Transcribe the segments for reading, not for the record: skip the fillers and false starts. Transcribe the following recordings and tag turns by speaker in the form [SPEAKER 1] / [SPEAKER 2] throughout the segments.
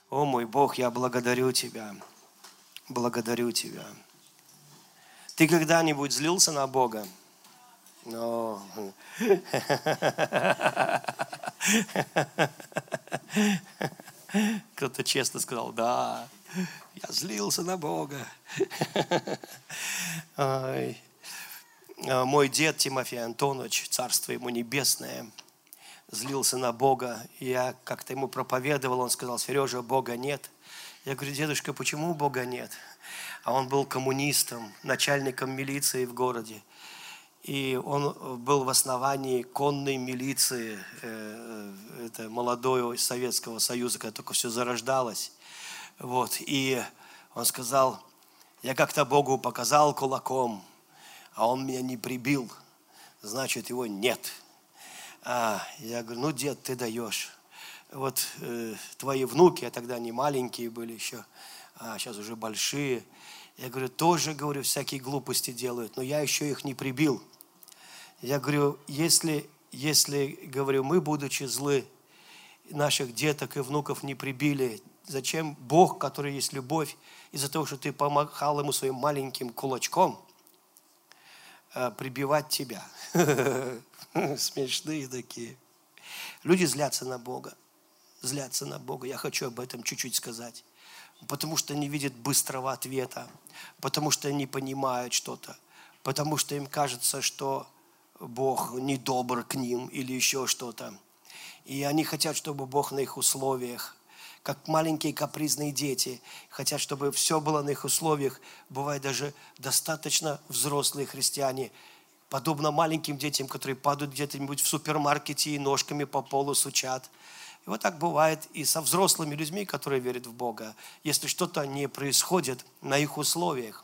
[SPEAKER 1] О мой Бог, я благодарю Тебя. Благодарю Тебя. Ты когда-нибудь злился на Бога? Но... Кто-то честно сказал, да, я злился на Бога. Ой. Мой дед Тимофей Антонович, царство ему небесное, злился на Бога. Я как-то ему проповедовал, он сказал: Сережа, Бога нет. Я говорю: дедушка, почему Бога нет? А он был коммунистом, начальником милиции в городе. И он был в основании конной милиции, это молодого Советского Союза, когда только все зарождалось. Вот. И он сказал: я как-то Богу показал кулаком, а он меня не прибил, значит, его нет. Я говорю: ну, дед, ты даешь. Вот твои внуки, а тогда не маленькие были еще, а сейчас уже большие. Я говорю: тоже, говорю, всякие глупости делают, но я еще их не прибил. Я говорю: если, говорю, мы, будучи злы, наших деток и внуков не прибили, зачем Бог, который есть любовь, из-за того, что ты помахал ему своим маленьким кулачком, прибивать тебя? Смешные такие. Люди злятся на Бога. Злятся на Бога. Я хочу об этом чуть-чуть сказать. Потому что не видят быстрого ответа. Потому что не понимают что-то. Потому что им кажется, что Бог недобр к ним или еще что-то. И они хотят, чтобы Бог на их условиях, как маленькие капризные дети, хотят, чтобы все было на их условиях. Бывает даже достаточно взрослые христиане, подобно маленьким детям, которые падают где-нибудь в супермаркете и ножками по полу стучат. И вот так бывает и со взрослыми людьми, которые верят в Бога. Если что-то не происходит на их условиях,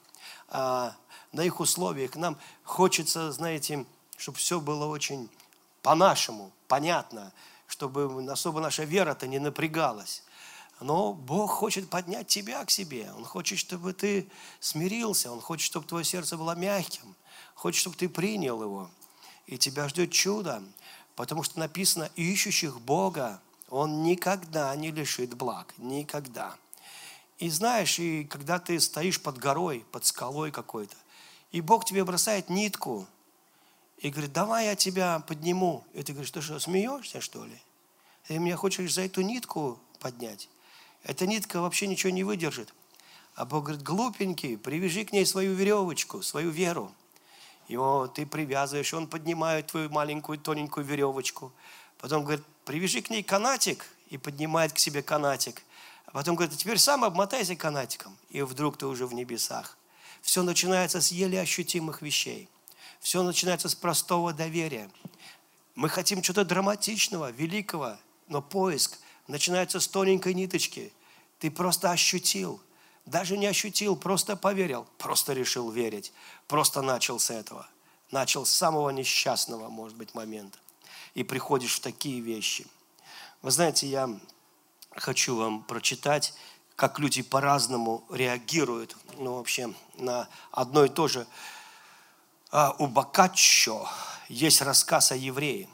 [SPEAKER 1] нам хочется, знаете, чтобы все было очень по-нашему, понятно, чтобы особо наша вера-то не напрягалась. Но Бог хочет поднять тебя к себе. Он хочет, чтобы ты смирился. Он хочет, чтобы твое сердце было мягким. Хочет, чтобы ты принял его. И тебя ждет чудо. Потому что написано: ищущих Бога Он никогда не лишит благ. Никогда. И знаешь, и когда ты стоишь под горой, под скалой какой-то, и Бог тебе бросает нитку, и говорит: давай я тебя подниму. И ты говоришь: ты что, смеешься, что ли? Ты меня хочешь за эту нитку поднять? Эта нитка вообще ничего не выдержит. А Бог говорит: глупенький, привяжи к ней свою веревочку, свою веру. Его ты привязываешь, он поднимает твою маленькую тоненькую веревочку. Потом говорит: привяжи к ней канатик, и поднимает к себе канатик. А потом говорит: а теперь сам обмотайся канатиком. И вдруг ты уже в небесах. Все начинается с еле ощутимых вещей. Все начинается с простого доверия. Мы хотим чего-то драматичного, великого, но поиск начинается с тоненькой ниточки. Ты просто ощутил. Даже не ощутил, просто поверил. Просто решил верить. Просто начал с этого. Начал с самого несчастного, может быть, момента. И приходишь в такие вещи. Вы знаете, я хочу вам прочитать, как люди по-разному реагируют, вообще на одно и то же. У Боккаччо есть рассказ о еврее.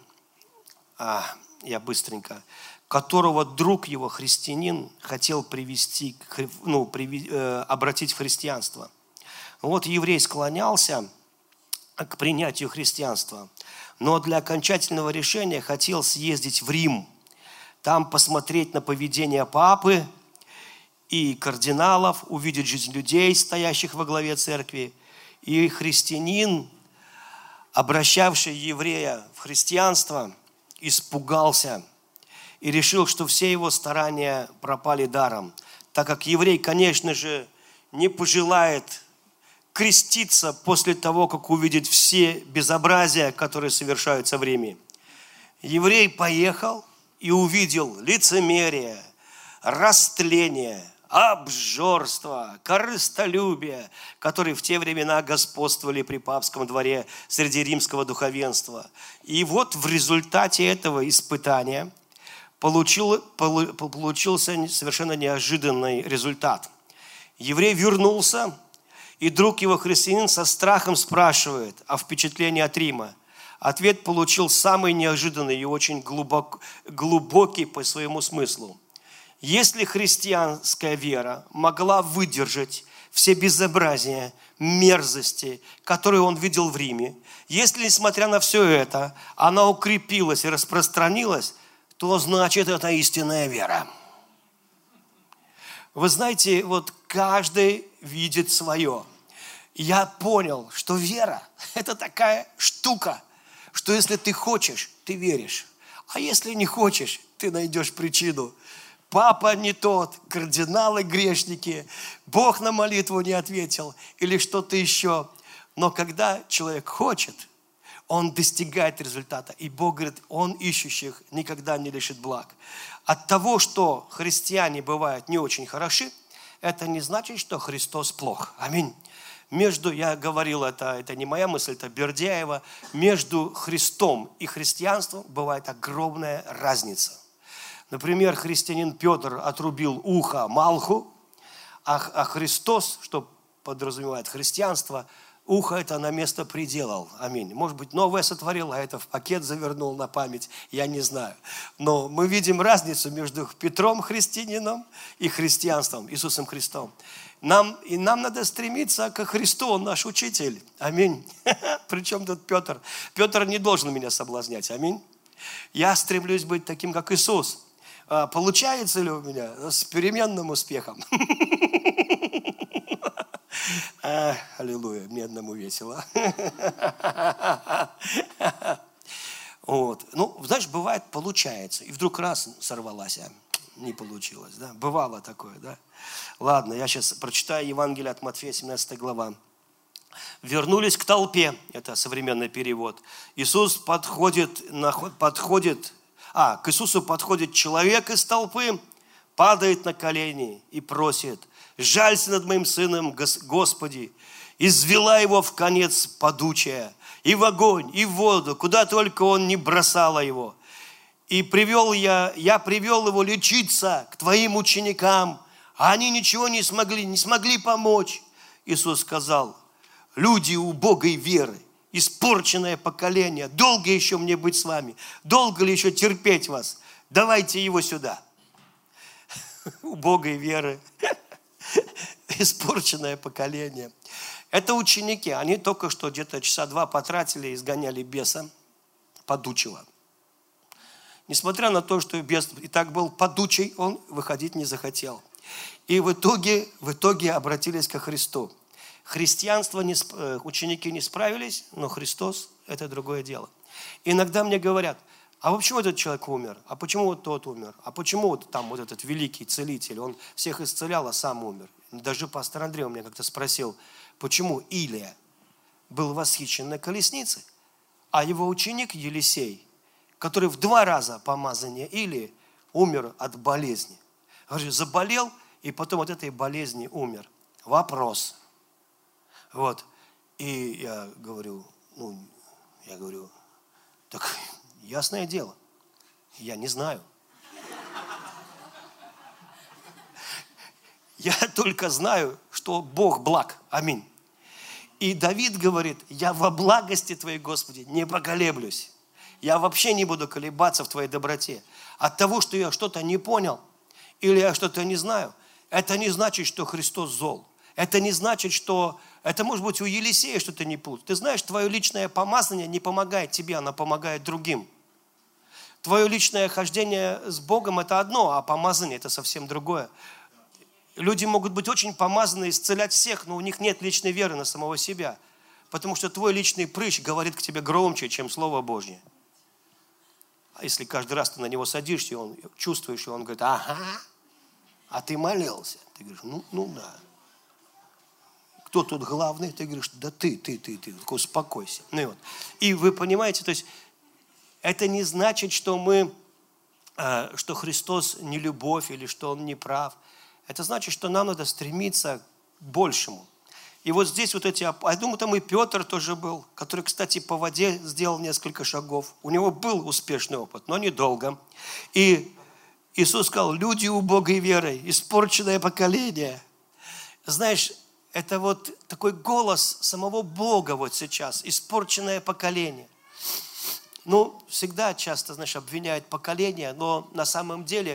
[SPEAKER 1] Я быстренько. Которого друг его, христианин, хотел привести, обратить в христианство. Вот еврей склонялся к принятию христианства, но для окончательного решения хотел съездить в Рим, там посмотреть на поведение папы и кардиналов, увидеть жизнь людей, стоящих во главе церкви. И христианин, обращавший еврея в христианство, испугался и решил, что все его старания пропали даром, так как еврей, конечно же, не пожелает креститься после того, как увидит все безобразия, которые совершаются в Риме. Еврей поехал и увидел лицемерие, растление, обжорство, корыстолюбие, которые в те времена господствовали при папском дворе среди римского духовенства. И вот в результате этого испытания получился совершенно неожиданный результат. Еврей вернулся, и друг его, христианин, со страхом спрашивает о впечатлении от Рима. Ответ получил самый неожиданный и очень глубокий по своему смыслу. Если христианская вера могла выдержать все безобразия, мерзости, которые он видел в Риме, если, несмотря на все это, она укрепилась и распространилась, то значит, это истинная вера. Вы знаете, вот каждый видит свое. Я понял, что вера – это такая штука, что если ты хочешь, ты веришь. А если не хочешь, ты найдешь причину. Папа не тот, кардиналы грешники, Бог на молитву не ответил или что-то еще. Но когда человек хочет, он достигает результата. И Бог говорит, он ищущих никогда не лишит благ. От того, что христиане бывают не очень хороши, это не значит, что Христос плох. Аминь. Я говорил, это не моя мысль, это Бердяева, между Христом и христианством бывает огромная разница. Например, христианин Петр отрубил ухо Малху, а Христос, что подразумевает христианство, ухо это на место приделал. Аминь. Может быть, новое сотворил, а это в пакет завернул на память, я не знаю. Но мы видим разницу между Петром христианином и христианством, Иисусом Христом. Нам надо стремиться ко Христу, Он наш учитель. Аминь. Причем тут Петр? Петр не должен меня соблазнять. Аминь. Я стремлюсь быть таким, как Иисус. Получается ли у меня? С переменным успехом. Аллилуйя, мне одному весело. Вот. Ну, знаешь, бывает, получается. И вдруг раз сорвалась, не получилось. Да? Бывало такое, да? Ладно, я сейчас прочитаю Евангелие от Матфея, 17 глава. Вернулись к толпе, это современный перевод. К Иисусу подходит человек из толпы, падает на колени и просит: «Жалься над моим сыном, Господи!» Извела его в конец падучая, и в огонь, и в воду, куда только он не бросала его. И я привел его лечиться к твоим ученикам, а они ничего не смогли помочь. Иисус сказал: люди убогой веры, испорченное поколение, долго еще мне быть с вами? Долго ли еще терпеть вас? Давайте его сюда. Убогой веры, испорченное поколение. Это ученики, они только что где-то часа 2 потратили и изгоняли беса падучего. Несмотря на то, что бес и так был падучий, он выходить не захотел. И в итоге обратились ко Христу. Ученики не справились, но Христос – это другое дело. Иногда мне говорят: а почему этот человек умер? А почему вот тот умер? А почему вот там вот этот великий целитель, он всех исцелял, а сам умер? Даже пастор Андрей у меня как-то спросил, почему Илия был восхищен на колеснице, а его ученик Елисей, который в 2 раза помазание Илии, умер от болезни. Говорю, заболел и потом от этой болезни умер. Вопрос. Вот. И я говорю, так ясное дело, я не знаю. Я только знаю, что Бог благ. Аминь. И Давид говорит: я во благости Твоей, Господи, не поколеблюсь. Я вообще не буду колебаться в Твоей доброте. От того, что я что-то не понял или я что-то не знаю, это не значит, что Христос зол. Это не значит, что... Это может быть у Елисея что-то не путает. Ты знаешь, твое личное помазание не помогает тебе, оно помогает другим. Твое личное хождение с Богом – это одно, а помазание – это совсем другое. Люди могут быть очень помазаны, исцелять всех, но у них нет личной веры на самого себя. Потому что твой личный прыщ говорит к тебе громче, чем Слово Божье. А если каждый раз ты на него садишься, и он чувствуешь, и он говорит: ага, а ты молился. Ты говоришь: ну да. Кто тут главный? Ты говоришь: да ты. Такой, успокойся. Ну и вот. И вы понимаете, то есть это не значит, что что Христос не любовь или что Он не прав. Это значит, что нам надо стремиться к большему. И вот здесь вот я думаю, там и Петр тоже был, который, кстати, по воде сделал несколько шагов. У него был успешный опыт, но недолго. И Иисус сказал: люди убогой верой, испорченное поколение. Знаешь, это вот такой голос самого Бога вот сейчас, испорченное поколение. Ну, всегда часто, знаешь, обвиняют поколение, но на самом деле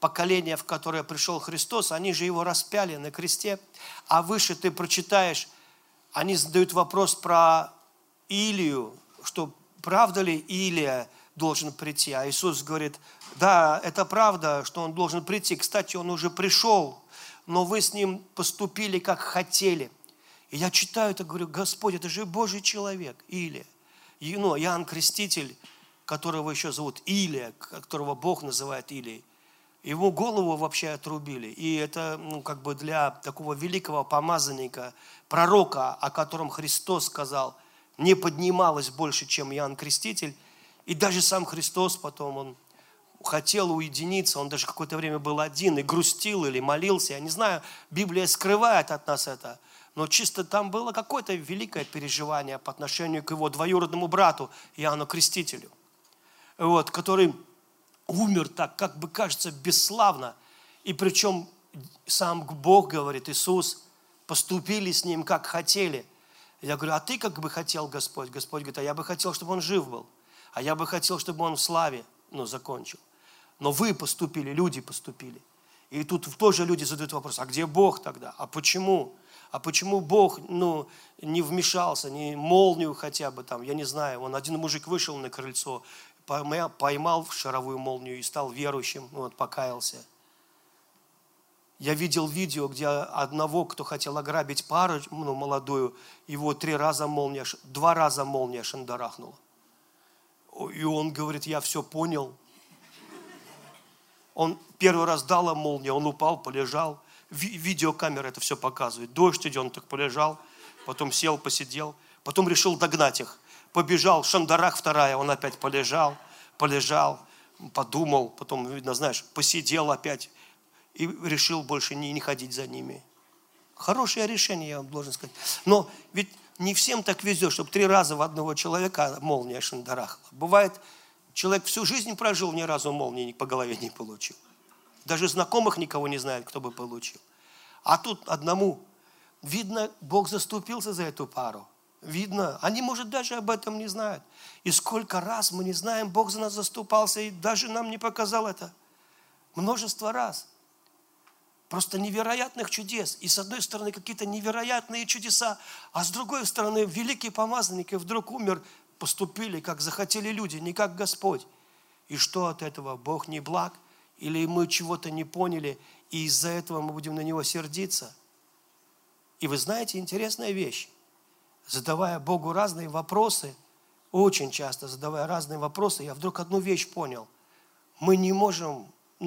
[SPEAKER 1] поколение, в которое пришел Христос, они же его распяли на кресте. А выше ты прочитаешь, они задают вопрос про Илию, что правда ли Илия должен прийти. А Иисус говорит, да, это правда, что он должен прийти. Кстати, он уже пришел, но вы с ним поступили, как хотели. И я читаю это, говорю, Господь, это же Божий человек, Илия. Иоанн Креститель, которого еще зовут Илия, которого Бог называет Илией. Ему голову вообще отрубили. И это для такого великого помазанника, пророка, о котором Христос сказал, не поднималось больше, чем Иоанн Креститель. И даже сам Христос потом, он хотел уединиться, он даже какое-то время был один и грустил или молился. Я не знаю, Библия скрывает от нас это. Но чисто там было какое-то великое переживание по отношению к его двоюродному брату Иоанну Крестителю, который умер так, как бы кажется, бесславно. И причем сам Бог говорит, Иисус, поступили с ним, как хотели. Я говорю, а ты как бы хотел, Господь? Господь говорит, а я бы хотел, чтобы он жив был. А я бы хотел, чтобы он в славе, закончил. Но вы поступили, люди поступили. И тут тоже люди задают вопрос, а где Бог тогда? А почему? А почему Бог, не вмешался, не молнию хотя бы там, я не знаю. Один мужик вышел на крыльцо, поймал шаровую молнию и стал верующим, покаялся. Я видел видео, где одного, кто хотел ограбить пару, молодую, его 2 раза молния шандарахнула. И он говорит, я все понял. Он первый раз дал молнию, он упал, полежал. Видеокамера это все показывает. Дождь идет, он так полежал, потом сел, посидел, потом решил догнать их. Побежал, шандарах 2, он опять полежал, подумал, потом, видно, посидел опять и решил больше не ходить за ними. Хорошее решение, я вам должен сказать. Но ведь не всем так везет, чтобы 3 раза в одного человека молния шандарахала. Бывает, человек всю жизнь прожил, ни разу молнии по голове не получил. Даже знакомых никого не знает, кто бы получил. А тут одному. Видно, Бог заступился за эту пару. Видно, они, может, даже об этом не знают. И сколько раз мы не знаем, Бог за нас заступался, и даже нам не показал это. Множество раз. Просто невероятных чудес. И с одной стороны, какие-то невероятные чудеса, а с другой стороны, великий помазанник, и вдруг умер, поступили, как захотели люди, не как Господь. И что от этого? Бог не благ? Или мы чего-то не поняли, и из-за этого мы будем на Него сердиться? И вы знаете, интересная вещь. Задавая Богу разные вопросы, очень часто задавая разные вопросы, я вдруг одну вещь понял. Мы не можем,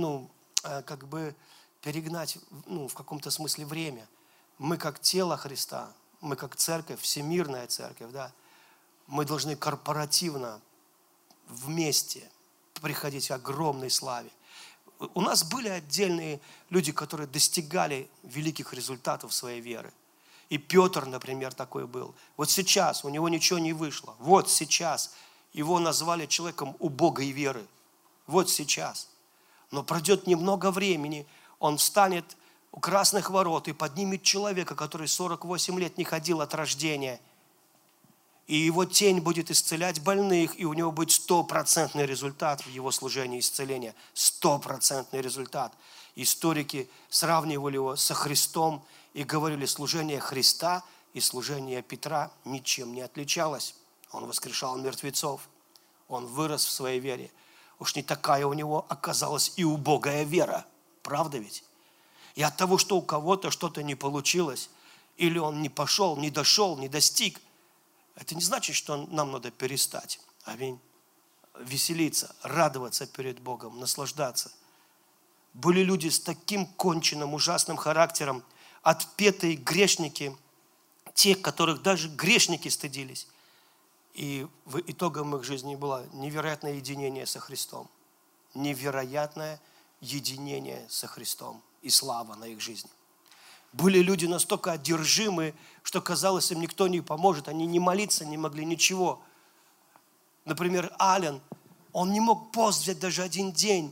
[SPEAKER 1] перегнать, в каком-то смысле время. Мы как тело Христа, мы как церковь, всемирная церковь, да, мы должны корпоративно вместе приходить к огромной славе. У нас были отдельные люди, которые достигали великих результатов своей веры. И Петр, например, такой был. Вот сейчас у него ничего не вышло. Вот сейчас его назвали человеком убогой веры. Вот сейчас. Но пройдет немного времени, он встанет у красных ворот и поднимет человека, который 48 лет не ходил от рождения. И его тень будет исцелять больных, и у него будет 100% результат в его служении исцеления. 100% результат. Историки сравнивали его со Христом и говорили, служение Христа и служение Петра ничем не отличалось. Он воскрешал мертвецов. Он вырос в своей вере. Уж не такая у него оказалась и убогая вера. Правда ведь? И от того, что у кого-то что-то не получилось, или он не пошел, не дошел, не достиг, это не значит, что нам надо перестать. Аминь. Веселиться, радоваться перед Богом, наслаждаться. Были люди с таким конченным, ужасным характером, отпетые грешники, те, которых даже грешники стыдились. И в итогом их жизни было невероятное единение со Христом. Невероятное единение со Христом и слава на их жизни. Были люди настолько одержимы, что казалось, им никто не поможет. Они не молиться не могли, ничего. Например, Ален, он не мог пост взять даже один день.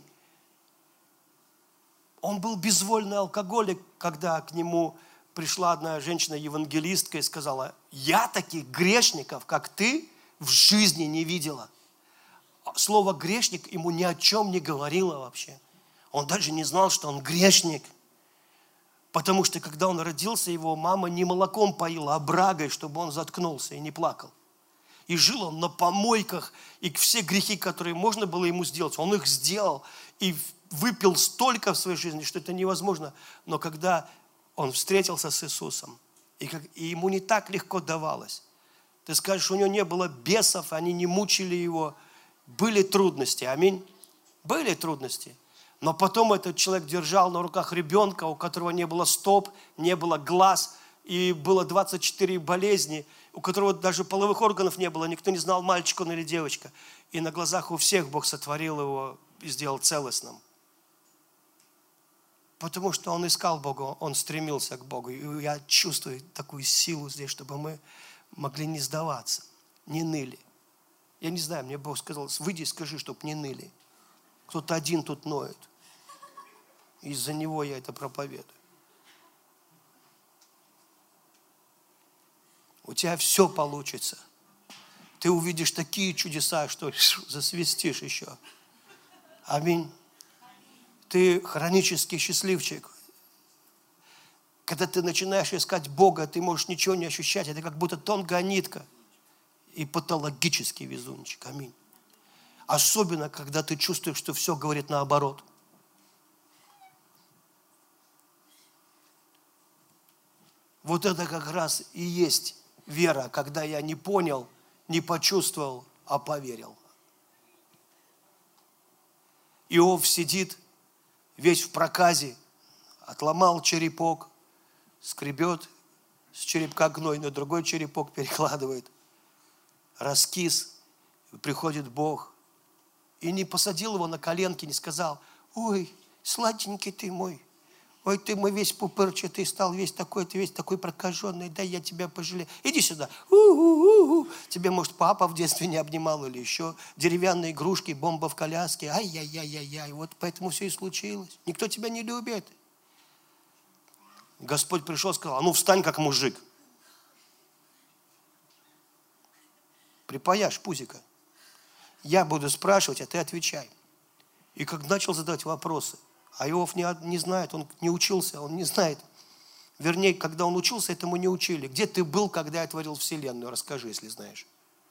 [SPEAKER 1] Он был безвольный алкоголик, когда к нему пришла одна женщина-евангелистка и сказала, я таких грешников, как ты, в жизни не видела. Слово грешник ему ни о чем не говорило вообще. Он даже не знал, что он грешник. Потому что, когда он родился, его мама не молоком поила, а брагой, чтобы он заткнулся и не плакал. И жил он на помойках, и все грехи, которые можно было ему сделать, он их сделал. И выпил столько в своей жизни, что это невозможно. Но когда он встретился с Иисусом, и ему не так легко давалось. Ты скажешь, у него не было бесов, они не мучили его. Были трудности, аминь. Были трудности. Но потом этот человек держал на руках ребенка, у которого не было стоп, не было глаз, и было 24 болезни, у которого даже половых органов не было, никто не знал, мальчик он или девочка. И на глазах у всех Бог сотворил его и сделал целостным. Потому что он искал Бога, он стремился к Богу. И я чувствую такую силу здесь, чтобы мы могли не сдаваться, не ныли. Я не знаю, мне Бог сказал, выйди и скажи, чтобы не ныли. Кто-то один тут ноет. Из-за него я это проповедую. У тебя все получится. Ты увидишь такие чудеса, что засвистишь еще. Аминь. Ты хронический счастливчик. Когда ты начинаешь искать Бога, ты можешь ничего не ощущать. Это как будто тонкая нитка. И патологический везунчик. Аминь. Особенно, когда ты чувствуешь, что все говорит наоборот. Вот это как раз и есть вера, когда я не понял, не почувствовал, а поверил. Иов сидит весь в проказе, отломал черепок, скребет с черепка гной, на другой черепок перекладывает. Раскис, приходит Бог. И не посадил его на коленки, не сказал, ой, сладенький ты мой. Ой, ты мой весь пупырчатый стал, весь такой, ты весь такой прокаженный, дай я тебя пожалею. Иди сюда. У-у-у-у. Тебе, может, папа в детстве не обнимал или еще деревянные игрушки, бомба в коляске. Ай-яй-яй-яй-яй. Вот поэтому все и случилось. Никто тебя не любит. Господь пришел и сказал, а ну встань как мужик. Припаяшь пузика. Я буду спрашивать, а ты отвечай. И как начал задавать вопросы, а Иов не знает, он не учился, он не знает. Вернее, когда он учился, этому не учили. Где ты был, когда я творил вселенную? Расскажи, если знаешь.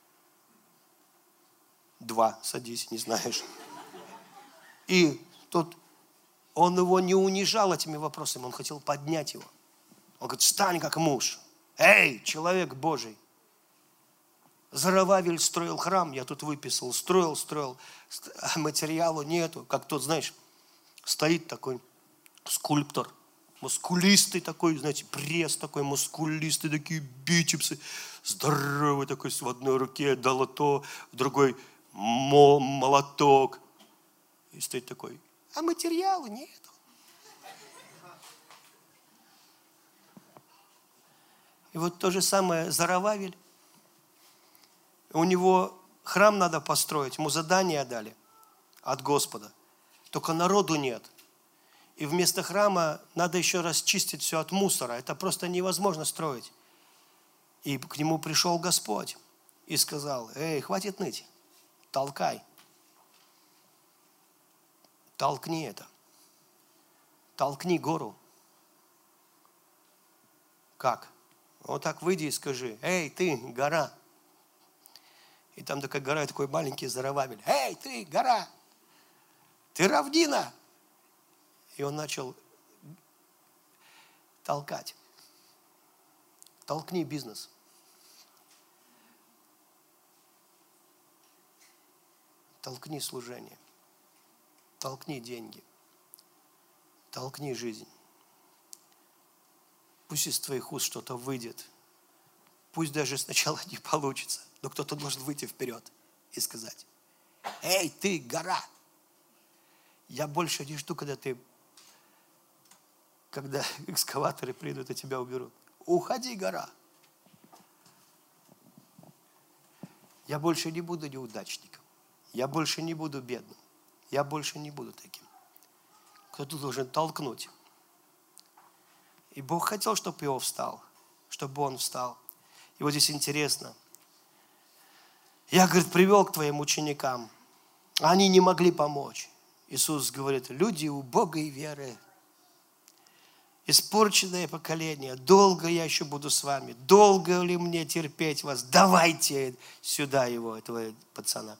[SPEAKER 1] 2, садись, не знаешь. И тут он его не унижал этими вопросами, он хотел поднять его. Он говорит, встань как муж. Эй, человек Божий. Зоровавель строил храм, я тут выписал, строил, а материалу нету. Как тот, знаешь, стоит такой скульптор, мускулистый такой, знаете, пресс такой, мускулистый, такие бицепсы, здоровый такой, в одной руке долото, в другой молоток. И стоит такой, а материала нету. И вот то же самое Зоровавель. У него храм надо построить, ему задание дали от Господа. Только народу нет. И вместо храма надо еще расчистить все от мусора. Это просто невозможно строить. И к нему пришел Господь и сказал, эй, хватит ныть, толкай. Толкни это. Толкни гору. Как? Вот так выйди и скажи, эй, ты, гора. И там такая гора, такой маленький Зоровавель. Эй, ты, гора! Ты равнина! И он начал толкать. Толкни бизнес. Толкни служение. Толкни деньги. Толкни жизнь. Пусть из твоих уст что-то выйдет. Пусть даже сначала не получится, но кто-то должен выйти вперед и сказать, эй, ты, гора! Я больше не жду, когда экскаваторы придут и тебя уберут. Уходи, гора! Я больше не буду неудачником. Я больше не буду бедным. Я больше не буду таким. Кто-то должен толкнуть. И Бог хотел, чтобы Иов встал, чтобы он встал. И вот здесь интересно. Я, говорит, привел к твоим ученикам. Они не могли помочь. Иисус говорит: люди убогой веры, испорченное поколение, долго я еще буду с вами, долго ли мне терпеть вас, давайте сюда его, этого пацана.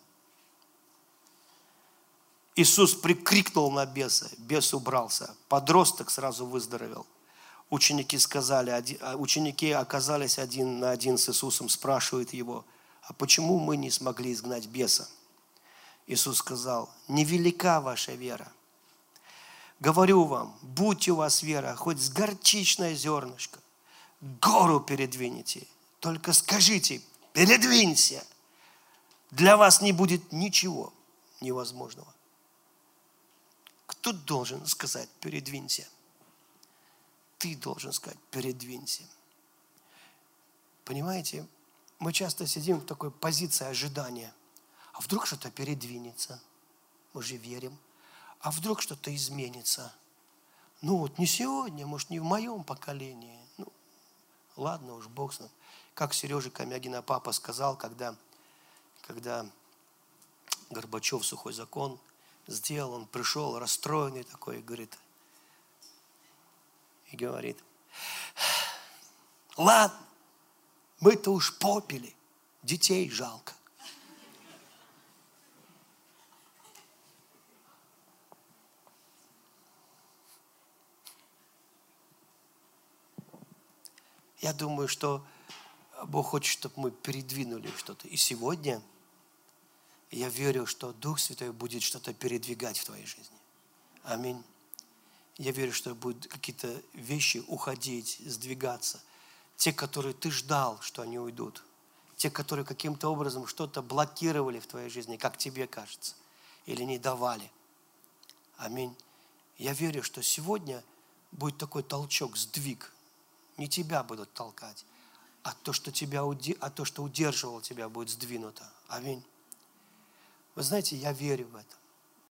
[SPEAKER 1] Иисус прикрикнул на беса, бес убрался, подросток сразу выздоровел. Ученики оказались один на один с Иисусом, спрашивают его: а почему мы не смогли изгнать беса? Иисус сказал: невелика ваша вера. Говорю вам, будь у вас вера, хоть с горчичное зернышко, гору передвинете. Только скажите: передвинься. Для вас не будет ничего невозможного. Кто должен сказать: передвинься? Ты должен сказать: передвинься. Понимаете, мы часто сидим в такой позиции ожидания. А вдруг что-то передвинется? Мы же верим. А вдруг что-то изменится? Ну вот не сегодня, может, не в моем поколении. Ну, ладно уж, Бог с ним. Как Сережа Камягина папа сказал, когда Горбачев сухой закон сделал, он пришел расстроенный такой и говорит: ладно, мы-то уж попили, детей жалко. Я думаю, что Бог хочет, чтобы мы передвинули что-то. И сегодня я верю, что Дух Святой будет что-то передвигать в твоей жизни. Аминь. Я верю, что будут какие-то вещи уходить, сдвигаться. Те, которые ты ждал, что они уйдут. Те, которые каким-то образом что-то блокировали в твоей жизни, как тебе кажется, или не давали. Аминь. Я верю, что сегодня будет такой толчок, сдвиг. Не тебя будут толкать, а то, что удерживало тебя, будет сдвинуто. Аминь. Вы знаете, я верю в это.